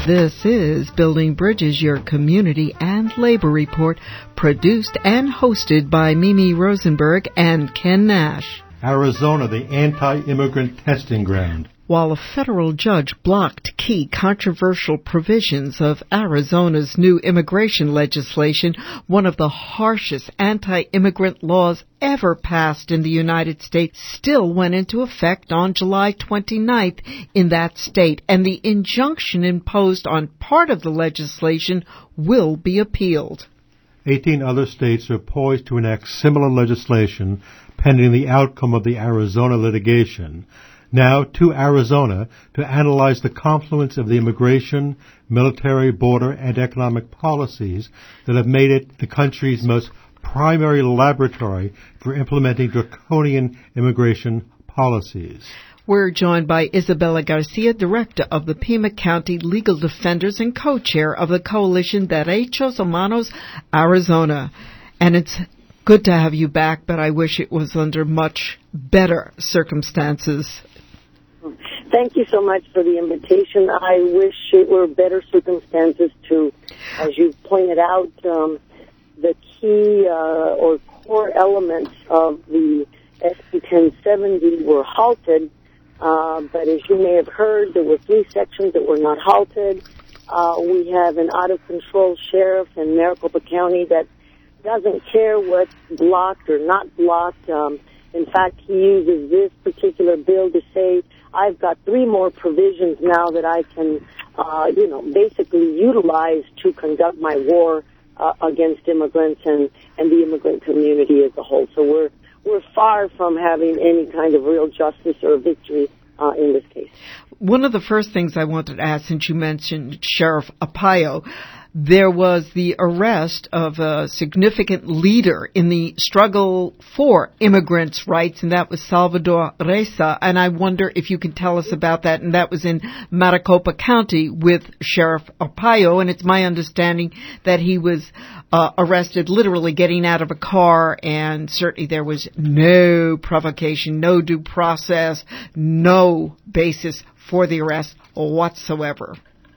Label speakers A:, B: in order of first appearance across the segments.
A: This is Building Bridges, your community and labor report, produced and hosted by Mimi Rosenberg and Ken Nash.
B: Arizona, the anti-immigrant testing ground.
A: While a federal judge blocked key controversial provisions of Arizona's new immigration legislation, one of the harshest anti-immigrant laws ever passed in the United States, still went into effect on July 29th in that state, and the injunction imposed on part of the legislation will be appealed.
B: 18 other states are poised to enact similar legislation pending the outcome of the Arizona litigation. Now to Arizona to analyze the confluence of the immigration, military, border, and economic policies that have made it the country's most primary laboratory for implementing draconian immigration policies.
A: We're joined by Isabella Garcia, director of the Pima County Legal Defenders and co-chair of the coalition Derechos Humanos Arizona. And it's good to have you back, but I wish it was under much better circumstances.
C: Thank you so much for the invitation. I wish it were better circumstances too. As you pointed out, the key or core elements of the SB 1070 were halted, but as you may have heard, there were 3 sections that were not halted. We have an out-of-control sheriff in Maricopa County that doesn't care what's blocked or not blocked. In fact, he uses this particular bill to say, I've got 3 more provisions now that I can, basically utilize to conduct my war against immigrants and the immigrant community as a whole. So we're far from having any kind of real justice or victory in this case.
A: One of the first things I wanted to ask, since you mentioned Sheriff Arpaio, there was the arrest of a significant leader in the struggle for immigrants' rights, and that was Salvador Reza. And I wonder if you can tell us about that. And that was in Maricopa County with Sheriff Arpaio. And it's my understanding that he was arrested literally getting out of a car, and certainly there was no provocation, no due process, no basis for the arrest whatsoever.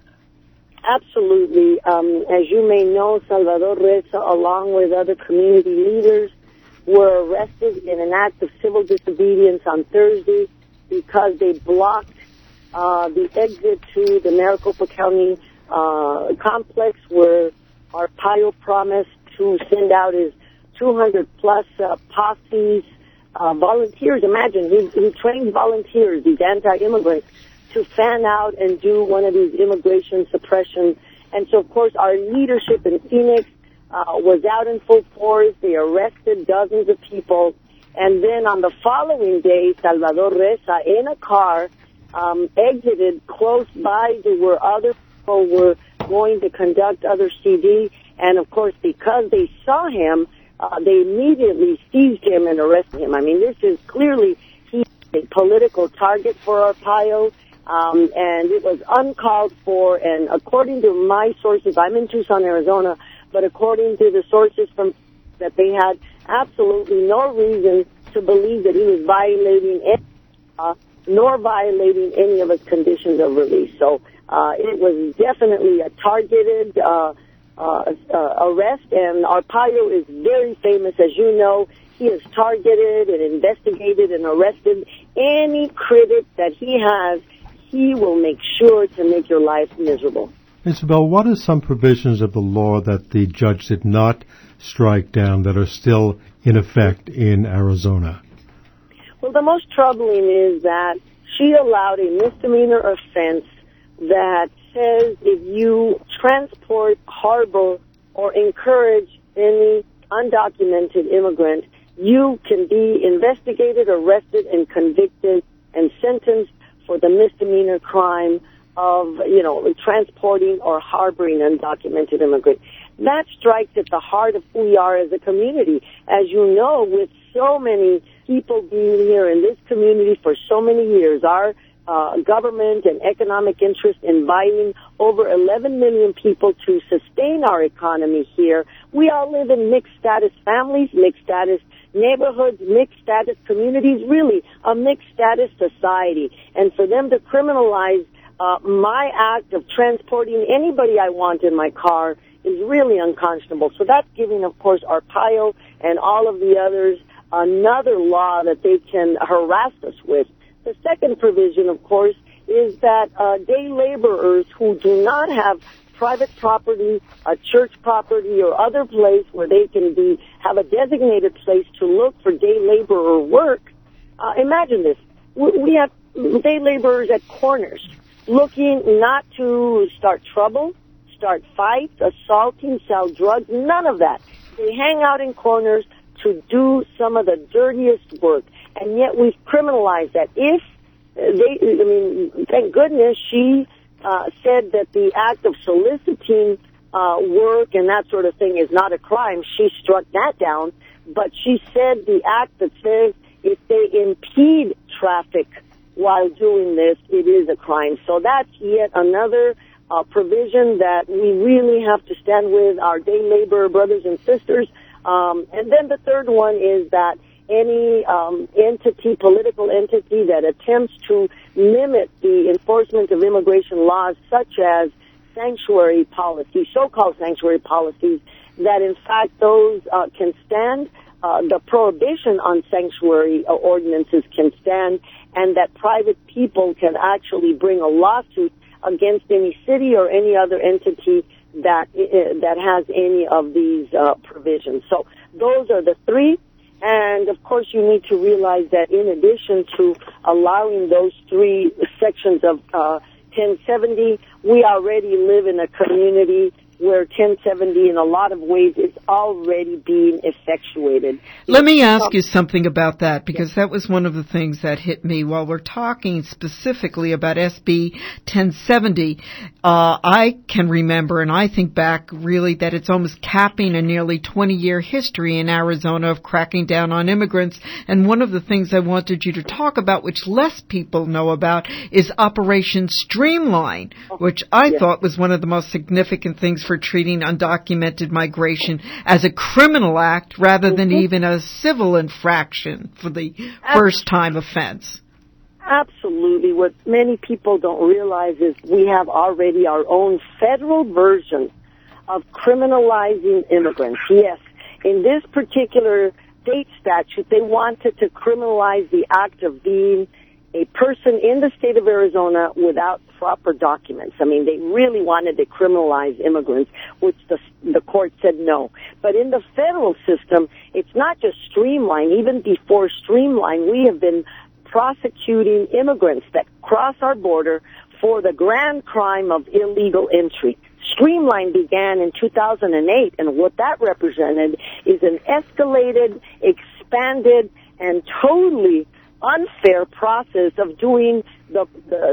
C: Absolutely. As you may know, Salvador Reza, along with other community leaders, were arrested in an act of civil disobedience on Thursday because they blocked the exit to the Maricopa County complex where Arpaio promised to send out his 200-plus posses, volunteers. Imagine, he trains volunteers, these anti-immigrants, to fan out and do one of these immigration suppression. And so, of course, our leadership in Phoenix was out in full force. They arrested dozens of people. And then on the following day, Salvador Reza, in a car, exited close by to where other people were going to conduct other CD. And, of course, because they saw him, they immediately seized him and arrested him. I mean, this is clearly he's a political target for Arpaio. And it was uncalled for, and according to my sources, I'm in Tucson, Arizona, but according to the sources from that, they had absolutely no reason to believe that he was violating any nor violating any of his conditions of release. So it was definitely a targeted arrest, and Arpaio is very famous, as you know. He has targeted and investigated and arrested any critic that he has. He will make sure to make your life miserable.
B: Isabel, what are some provisions of the law that the judge did not strike down that are still in effect in Arizona?
C: Well, the most troubling is that she allowed a misdemeanor offense that says if you transport, harbor, or encourage any undocumented immigrant, you can be investigated, arrested, and convicted and sentenced for the misdemeanor crime of, transporting or harboring undocumented immigrants. That strikes at the heart of who we are as a community. As you know, with so many people being here in this community for so many years, our government and economic interest inviting over 11 million people to sustain our economy here. We all live in mixed status families, mixed status neighborhoods, mixed status communities, really a mixed status society. And for them to criminalize my act of transporting anybody I want in my car is really unconscionable. So that's giving, of course, Arpaio and all of the others another law that they can harass us with. The second provision, of course, is that day laborers who do not have private property, a church property, or other place where they can have a designated place to look for day laborer work. Imagine this. We have day laborers at corners looking not to start trouble, start fights, assaulting, sell drugs, none of that. They hang out in corners to do some of the dirtiest work. And yet we've criminalized that. Thank goodness she said that the act of soliciting work and that sort of thing is not a crime. She struck that down. But she said the act that says if they impede traffic while doing this, it is a crime. So that's yet another provision that we really have to stand with our day laborer brothers and sisters. And then the third one is that any political entity that attempts to limit the enforcement of immigration laws, such as sanctuary policies, so-called sanctuary policies, that in fact those can stand, the prohibition on sanctuary ordinances can stand, and that private people can actually bring a lawsuit against any city or any other entity that has any of these provisions. So those are the three. And, of course, you need to realize that in addition to allowing those three sections of 1070, we already live in a community where 1070 in a lot of ways is already being effectuated.
A: Let me ask you something about that, because that was one of the things that hit me while we're talking specifically about SB 1070. I can remember, and I think back really, that it's almost capping a nearly 20-year history in Arizona of cracking down on immigrants. And one of the things I wanted you to talk about, which less people know about, is Operation Streamline, which I thought was one of the most significant things for treating undocumented migration as a criminal act rather than even a civil infraction for the first-time offense.
C: Absolutely. What many people don't realize is we have already our own federal version of criminalizing immigrants. Yes, in this particular state statute, they wanted to criminalize the act of being a person in the state of Arizona without proper documents. I mean, they really wanted to criminalize immigrants, which the court said no. But in the federal system, it's not just Streamline. Even before Streamline, we have been prosecuting immigrants that cross our border for the grand crime of illegal entry. Streamline began in 2008, and what that represented is an escalated, expanded, and totally unfair process of doing the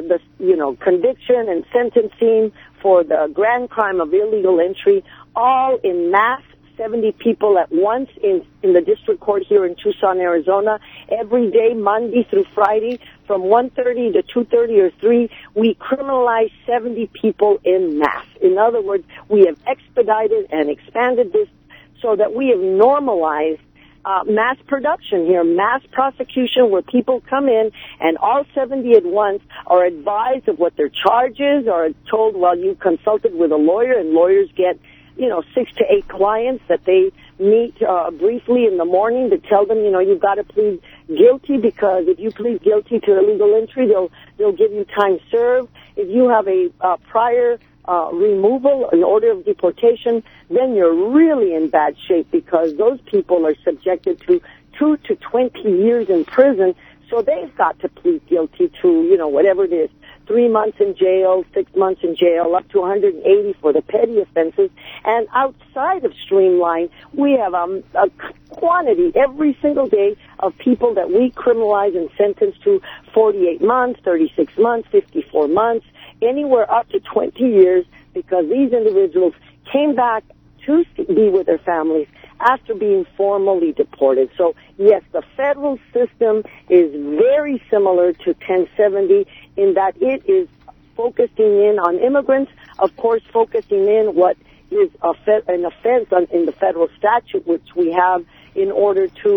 C: conviction and sentencing for the grand crime of illegal entry, all in mass, 70 people at once in the district court here in Tucson, Arizona. Every day, Monday through Friday, from 1:30 to 2:30 or 3, we criminalize 70 people in mass. In other words, we have expedited and expanded this so that we have normalized mass production here, mass prosecution, where people come in and all 70 at once are advised of what their charge is, or told, well, you consulted with a lawyer, and lawyers get 6 to 8 clients that they meet briefly in the morning to tell them, you've got to plead guilty, because if you plead guilty to illegal entry, they'll give you time served. If you have a prior removal, an order of deportation, then you're really in bad shape, because those people are subjected to 2 to 20 years in prison. So they've got to plead guilty to, whatever it is, 3 months in jail, 6 months in jail, up to 180 for the petty offenses. And outside of Streamline, we have a quantity every single day of people that we criminalize and sentence to 48 months, 36 months, 54 months, anywhere up to 20 years, because these individuals came back to be with their families after being formally deported. So, yes, the federal system is very similar to 1070 in that it is focusing in on immigrants, of course, focusing in what is an offense in the federal statute, which we have in order to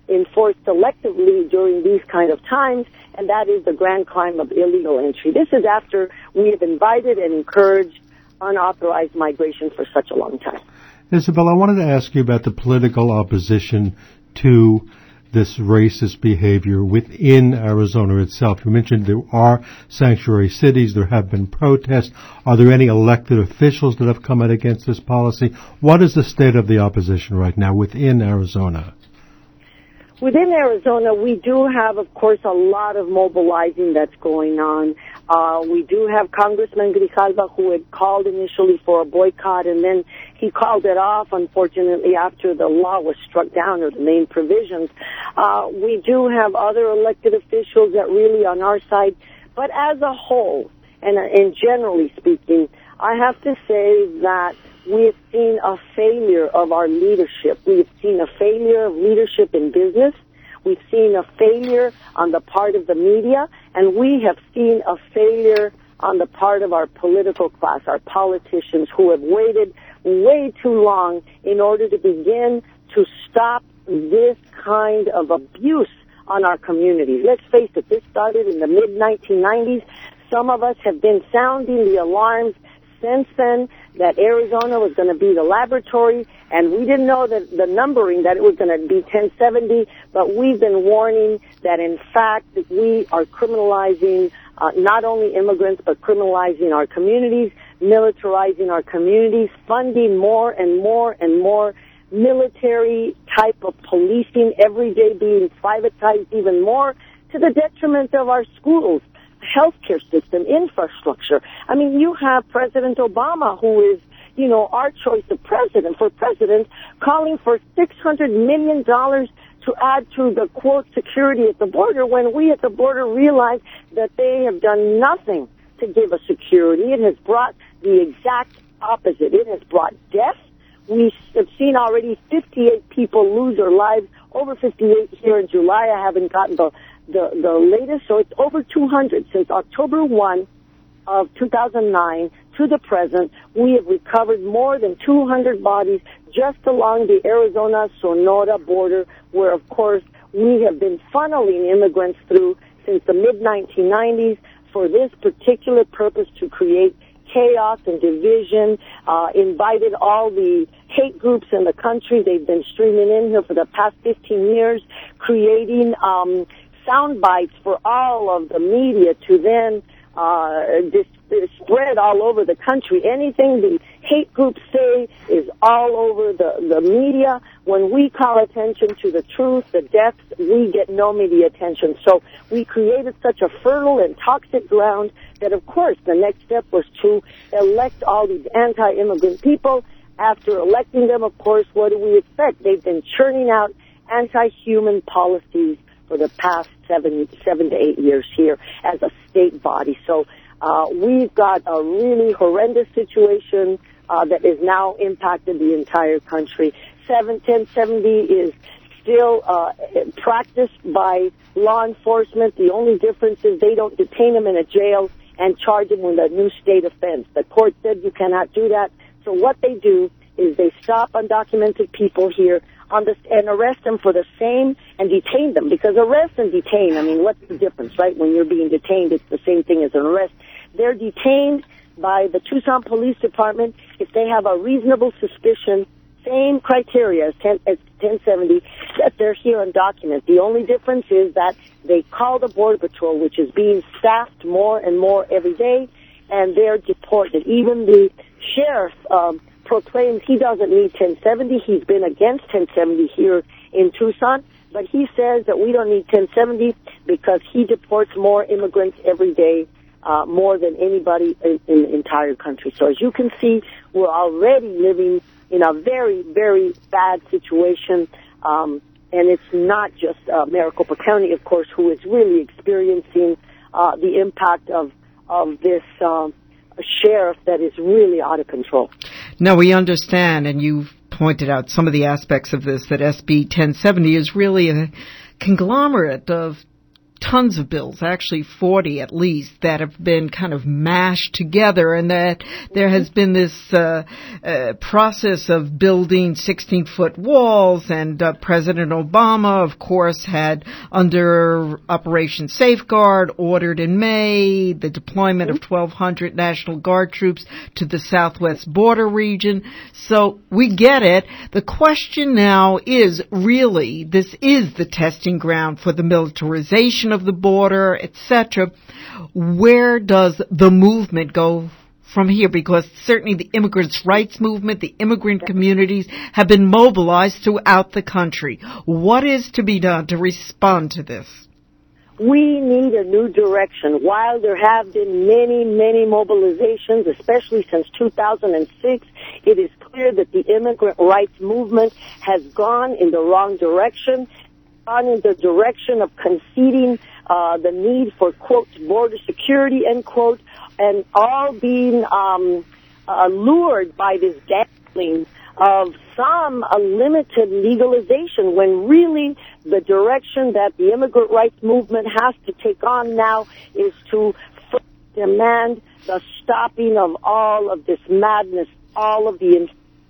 C: enforced selectively during these kind of times, and that is the grand crime of illegal entry. This is after we have invited and encouraged unauthorized migration for such a long time.
B: Isabel, I wanted to ask you about the political opposition to this racist behavior within Arizona itself. You mentioned there are sanctuary cities, there have been protests. Are there any elected officials that have come out against this policy? What is the state of the opposition right now within Arizona?
C: Within Arizona, we do have, of course, a lot of mobilizing that's going on. We do have Congressman Grijalva, who had called initially for a boycott, and then he called it off, unfortunately, after the law was struck down, or the main provisions. We do have other elected officials that really on our side, but as a whole, and generally speaking, I have to say that we have seen a failure of our leadership. We have seen a failure of leadership in business. We've seen a failure on the part of the media, and we have seen a failure on the part of our political class, our politicians, who have waited way too long in order to begin to stop this kind of abuse on our communities. Let's face it, this started in the mid-1990s. Some of us have been sounding the alarms since then that Arizona was going to be the laboratory, and we didn't know that the numbering, that it was going to be 1070, but we've been warning that, in fact, that we are criminalizing not only immigrants, but criminalizing our communities, militarizing our communities, funding more and more and more military type of policing, every day being privatized even more, to the detriment of our schools, healthcare system, infrastructure. I mean, you have President Obama, who is, you know, our choice of president, calling for $600 million to add to the, quote, security at the border, when we at the border realize that they have done nothing to give us security. It has brought the exact opposite. It has brought death. We have seen already 58 people lose their lives, over 58 here in July. I haven't gotten the latest, so it's over 200 since October 1 of 2009 to the present. We have recovered more than 200 bodies just along the Arizona-Sonora border, where, of course, we have been funneling immigrants through since the mid-1990s for this particular purpose, to create chaos and division, invited all the hate groups in the country. They've been streaming in here for the past 15 years, creating sound bites for all of the media to then spread all over the country. Anything the hate groups say is all over the media. When we call attention to the truth, the deaths, we get no media attention. So we created such a fertile and toxic ground that, of course, the next step was to elect all these anti-immigrant people. After electing them, of course, what do we expect? They've been churning out anti-human policies for the past 7 to 8 years here as a state body. So we've got a really horrendous situation that is now impacted the entire country. 1070 is still practiced by law enforcement. The only difference is they don't detain them in a jail and charge them with a new state offense. The court said you cannot do that. So what they do is they stop undocumented people here and arrest them for the same, and detain them. Because arrest and detain, I mean, what's the difference, right? When you're being detained, it's the same thing as an arrest. They're detained by the Tucson Police Department if they have a reasonable suspicion, same criteria as 1070, that they're here undocumented. The only difference is that they call the Border Patrol, which is being staffed more and more every day, and they're deported. Even the sheriff proclaims he doesn't need 1070. He's been against 1070 here in Tucson, but he says that we don't need 1070 because he deports more immigrants every day, more than anybody in the entire country. So as you can see, we're already living in a very, very bad situation, and it's not just Maricopa County, of course, who is really experiencing the impact of this sheriff that is really out of control.
A: Now, we understand, and you've pointed out some of the aspects of this, that SB 1070 is really a conglomerate of tons of bills, actually 40 at least, that have been kind of mashed together, and that there has been this process of building 16-foot walls, and President Obama, of course, had under Operation Safeguard ordered in May the deployment of 1,200 National Guard troops to the southwest border region. So we get it. The question now is really, this is the testing ground for the militarization of the border, etc. Where does the movement go from here? Because certainly the immigrants' rights movement, the immigrant communities have been mobilized throughout the country. What is to be done to respond to this?
C: We need a new direction. While there have been many mobilizations, especially since 2006, it is clear that the immigrant rights movement has gone in the wrong direction, gone in the direction of conceding the need for, quote, border security, end quote, and all being lured by this gambling of some limited legalization, when really the direction that the immigrant rights movement has to take on now is to demand the stopping of all of this madness, all of these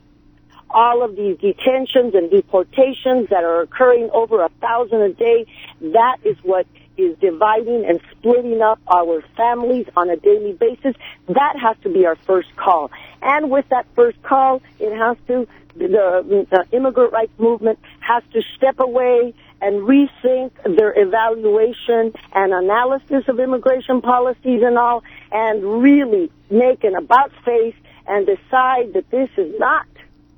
C: detentions and deportations that are occurring over 1,000 a day. That is what is dividing and splitting up our families on a daily basis. That has to be our first call. And with that first call, the immigrant rights movement has to step away and rethink their evaluation and analysis of immigration policies and all, and really make an about-face and decide that this is not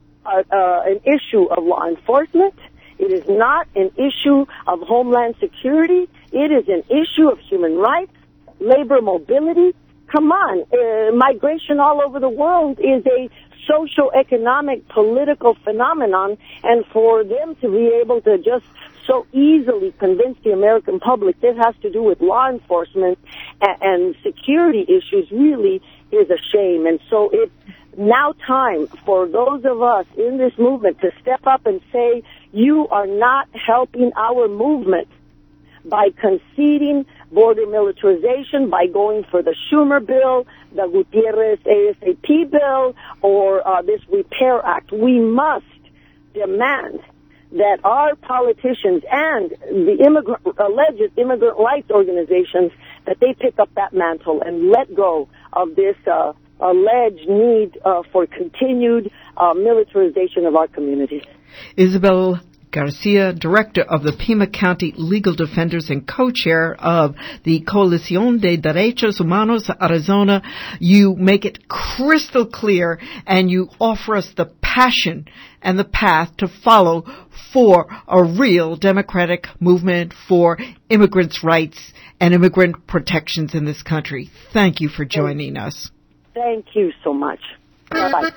C: an issue of law enforcement. It is not an issue of homeland security. It is an issue of human rights, labor mobility. Come on, migration all over the world is a socio-economic, political phenomenon, and for them to be able to just so easily convince the American public this has to do with law enforcement and security issues really is a shame. And so it's now time for those of us in this movement to step up and say, you are not helping our movement by conceding border militarization, by going for the Schumer bill, the Gutierrez ASAP bill, or this Repair Act. We must demand that our politicians and the alleged immigrant rights organizations, that they pick up that mantle and let go of this alleged need for continued militarization of our communities.
A: Isabel Garcia, Director of the Pima County Legal Defenders and co-chair of the Coalición de Derechos Humanos Arizona, you make it crystal clear and you offer us the passion and the path to follow for a real democratic movement for immigrants' rights and immigrant protections in this country. Thank you for joining us.
C: Thank you so much. Bye-bye.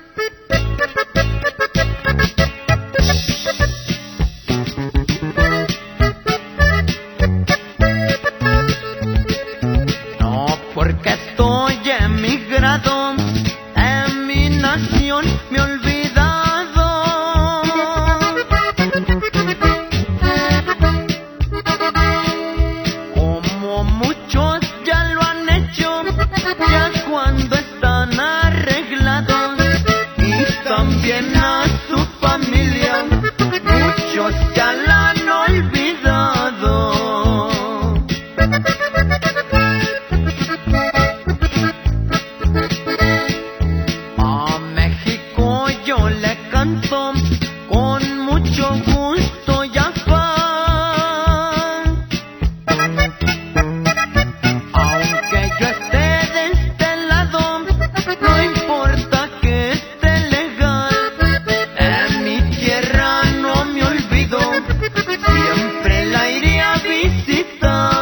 D: Porque estoy emigrado, en mi nación me he olvidado. Como muchos ya lo han hecho, ya cuando están arreglados, y también a su familia, muchos ya la han olvidado. Con mucho gusto y afán, aunque yo esté de este lado, no importa que esté legal, en mi tierra no me olvido, siempre la iré a visitar.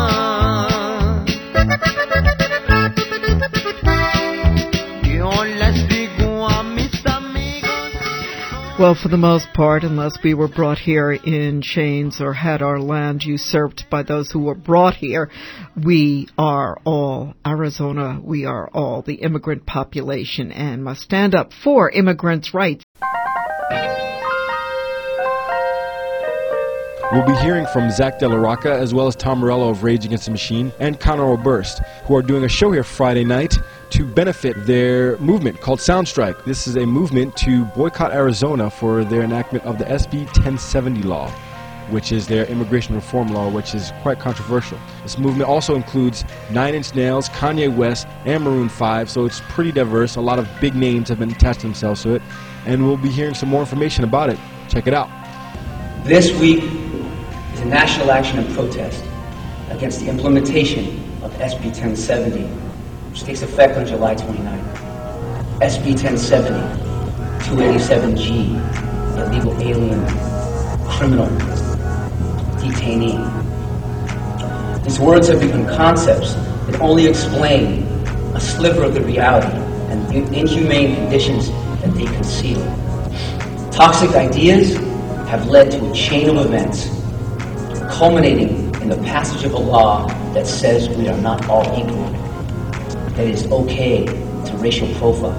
D: Yo les digo a mis
A: well, for the most part, unless we were brought here in chains or had our land usurped by those who were brought here, we are all Arizona. We are all the immigrant population and must stand up for immigrants' rights.
E: We'll be hearing from Zach De La Rocca as well as Tom Morello of Rage Against the Machine and Conor Oberst, who are doing a show here Friday night to benefit their movement called Soundstrike. This is a movement to boycott Arizona for their enactment of the SB 1070 law, which is their immigration reform law, which is quite controversial. This movement also includes Nine Inch Nails, Kanye West, and Maroon 5, so it's pretty diverse. A lot of big names have been attached themselves to it, and we'll be hearing some more information about it. Check it out.
F: This week is a national action and protest against the implementation of SB 1070, which takes effect on July 29th. SB 1070, 287G, illegal alien, criminal, detainee. These words have become concepts that only explain a sliver of the reality and the inhumane conditions that they conceal. Toxic ideas have led to a chain of events, culminating in the passage of a law that says we are not all equal, that it is okay to racial profile.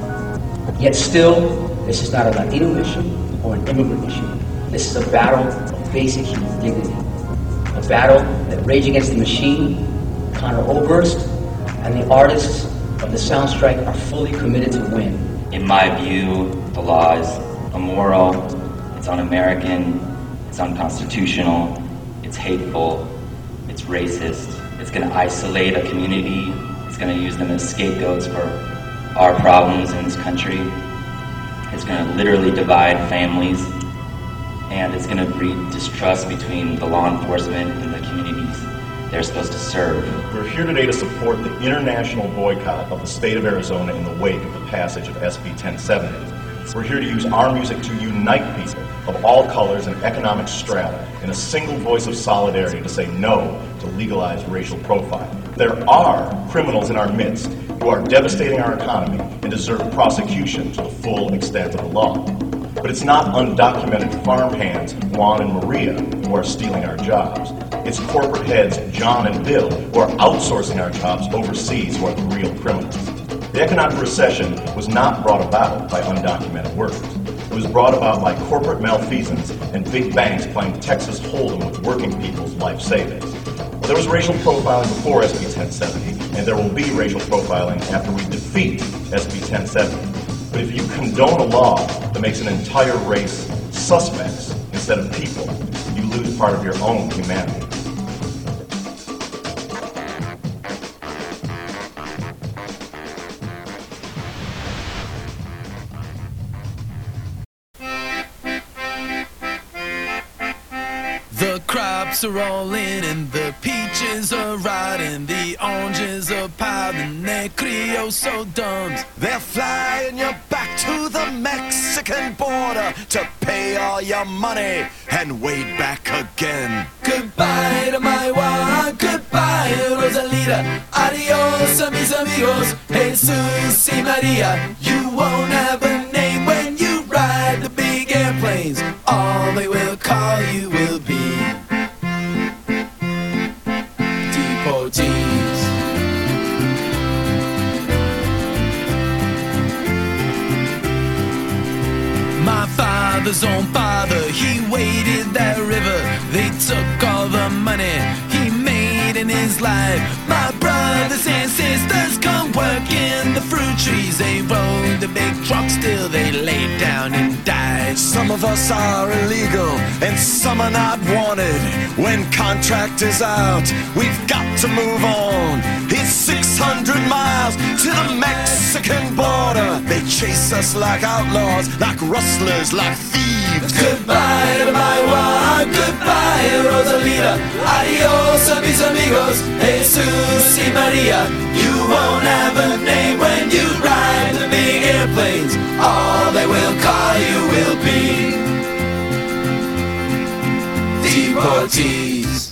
F: Yet still, this is not a Latino issue or an immigrant issue. This is a battle of basic human dignity. A battle that Rage Against the Machine, Conor Oberst, and the artists of the Soundstrike are fully committed to win.
G: In my view, the law is immoral, it's un-American, it's unconstitutional, it's hateful, it's racist, it's going to isolate a community, it's going to use them as scapegoats for our problems in this country, it's going to literally divide families, and it's going to breed distrust between the law enforcement and the communities they're supposed to serve.
H: We're here today to support the international boycott of the state of Arizona in the wake of the passage of SB 1070. We're here to use our music to unite people of all colors and economic strata in a single voice of solidarity to say no to legalized racial profiling. There are criminals in our midst who are devastating our economy and deserve prosecution to the full extent of the law. But it's not undocumented farmhands, Juan and Maria, who are stealing our jobs. It's corporate heads, John and Bill, who are outsourcing our jobs overseas, who are the real criminals. The economic recession was not brought about by undocumented workers. It was brought about by corporate malfeasance and big banks playing Texas Hold'em with working people's life savings. Well, there was racial profiling before SB 1070, and there will be racial profiling after we defeat SB 1070. But if you condone a law that makes an entire race suspects instead of people, you lose part of your own humanity.
I: The crops are all in and the peaches are riding, the oranges are piling their creosote dums.
J: They're flying you back to the Mexican border to pay all your money and wait back again.
I: Goodbye to my wife, goodbye Rosalita, adios a mis amigos, Jesus y Maria. You won't have a name when you ride the big airplanes, all they will call you will be deportees. My father's own father, he waded that river. They took all the money he made in his life. My brothers and sisters come work in the fruit trees. They rode the big trucks till they laid down and died.
J: Some of us are illegal and some are not wanted. When contract is out, we've got to move on. It's 600 miles to the Mexican border. They chase us like outlaws, like rustlers, like thieves.
I: Goodbye to my wife, goodbye Rosalita, adios a mis amigos, Jesus y Maria. You won't have a name when you ride the big airplanes, all they will call you will be deportees.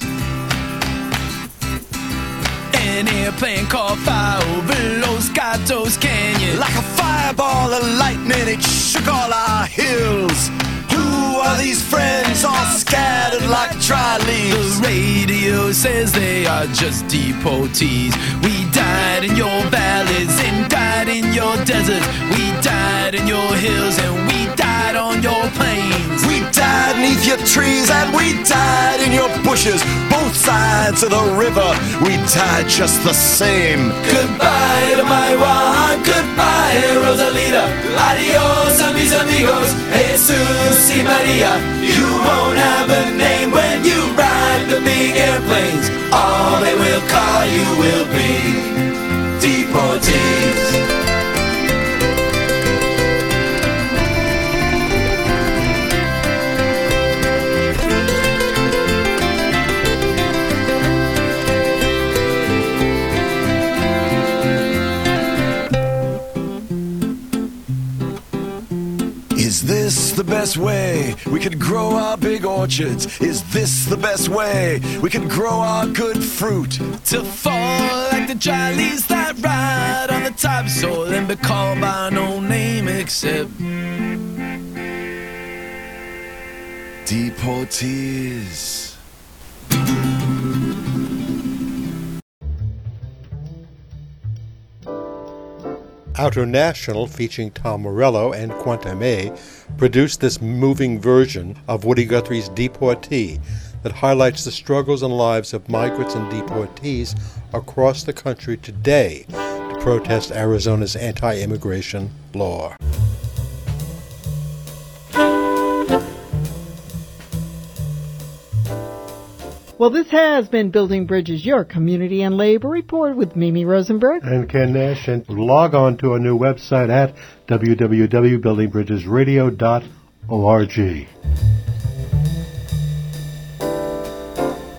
I: An airplane called fire over Los Gatos Canyon.
J: Like a fireball of lightning, it shook all our hills. Who are these friends all scattered like dry leaves?
I: The radio says they are just deportees. We died in your valleys and died in your deserts. We died in your hills and we died on your plains.
J: We died 'neath your trees and we died in your bushes. Both sides of the river, we died just the same.
I: Goodbye to Maiwa, goodbye Rosalita. Adios a mis amigos, Jesus y Maria. You won't have a name when you ride the big airplanes. All they will call you will be deportees.
J: Is this the best way we could grow our big orchards? Is this the best way we could grow our good fruit?
I: To fall like the dry leaves that ride on the topsoil and be called by no name except
J: deportees.
B: Outer National, featuring Tom Morello and Quantum produced this moving version of Woody Guthrie's Deportee that highlights the struggles and lives of migrants and deportees across the country today to protest Arizona's anti-immigration law.
A: Well, this has been Building Bridges, your community and labor report with Mimi Rosenberg
B: and Ken Nash. And log on to our new website at www.buildingbridgesradio.org.